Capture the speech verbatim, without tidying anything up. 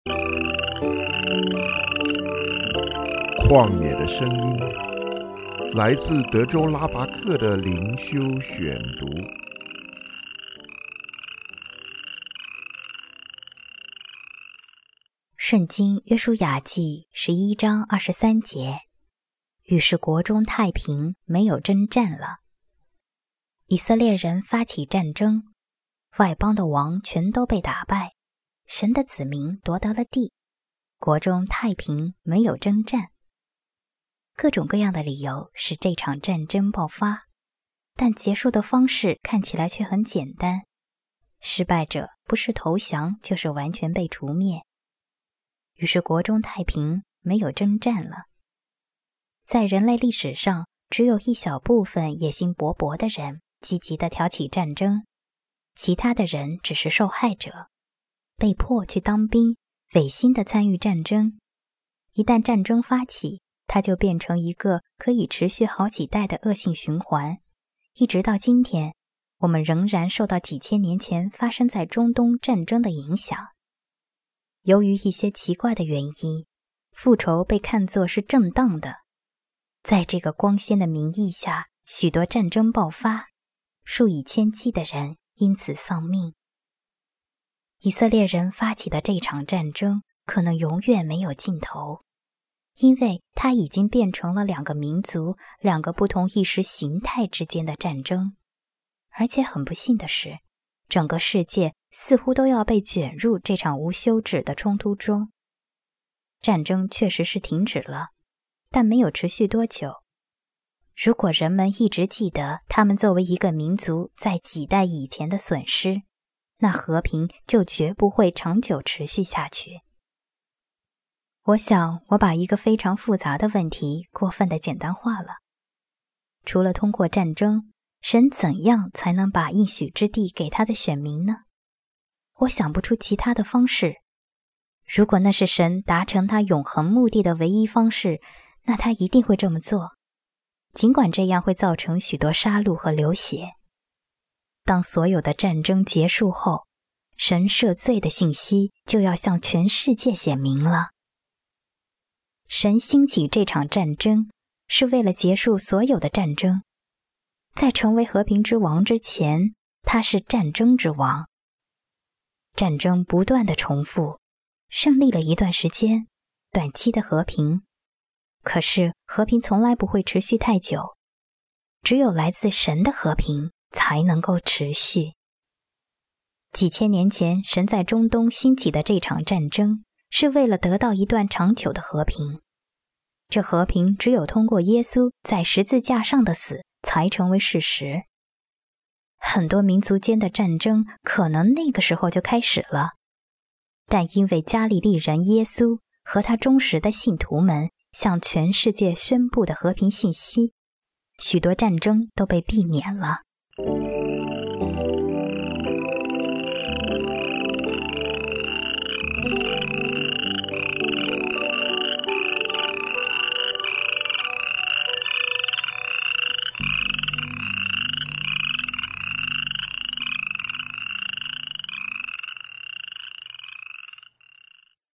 旷野的声音，来自德州拉拔克的灵修选读。 圣经约书亚记十一章二十三节，于是国中太平，没有征战了。以色列人发起战争，外邦的王全都被打败，神的子民夺得了地，国中太平，没有征战。各种各样的理由使这场战争爆发，但结束的方式看起来却很简单，失败者不是投降，就是完全被除灭。于是国中太平，没有征战了。在人类历史上，只有一小部分野心勃勃的人积极地挑起战争，其他的人只是受害者，被迫去当兵，违心地参与战争。一旦战争发起，它就变成一个可以持续好几代的恶性循环，一直到今天，我们仍然受到几千年前发生在中东战争的影响。由于一些奇怪的原因，复仇被看作是正当的。在这个光鲜的名义下，许多战争爆发，数以千计的人因此丧命。以色列人发起的这场战争可能永远没有尽头，因为它已经变成了两个民族、两个不同意识形态之间的战争。而且很不幸的是，整个世界似乎都要被卷入这场无休止的冲突中。战争确实是停止了，但没有持续多久。如果人们一直记得他们作为一个民族在几代以前的损失，那和平就绝不会长久持续下去。我想我把一个非常复杂的问题过分地简单化了。除了通过战争，神怎样才能把应许之地给他的选民呢？我想不出其他的方式。如果那是神达成他永恒目的的唯一方式，那他一定会这么做，尽管这样会造成许多杀戮和流血。当所有的战争结束后，神赦罪的信息就要向全世界显明了。神兴起这场战争，是为了结束所有的战争。在成为和平之王之前，他是战争之王。战争不断地重复，胜利了一段时间，短期的和平。可是和平从来不会持续太久，只有来自神的和平才能够持续。几千年前，神在中东兴起的这场战争，是为了得到一段长久的和平。这和平只有通过耶稣在十字架上的死才成为事实。很多民族间的战争可能那个时候就开始了，但因为加利利人耶稣和他忠实的信徒们向全世界宣布的和平信息，许多战争都被避免了。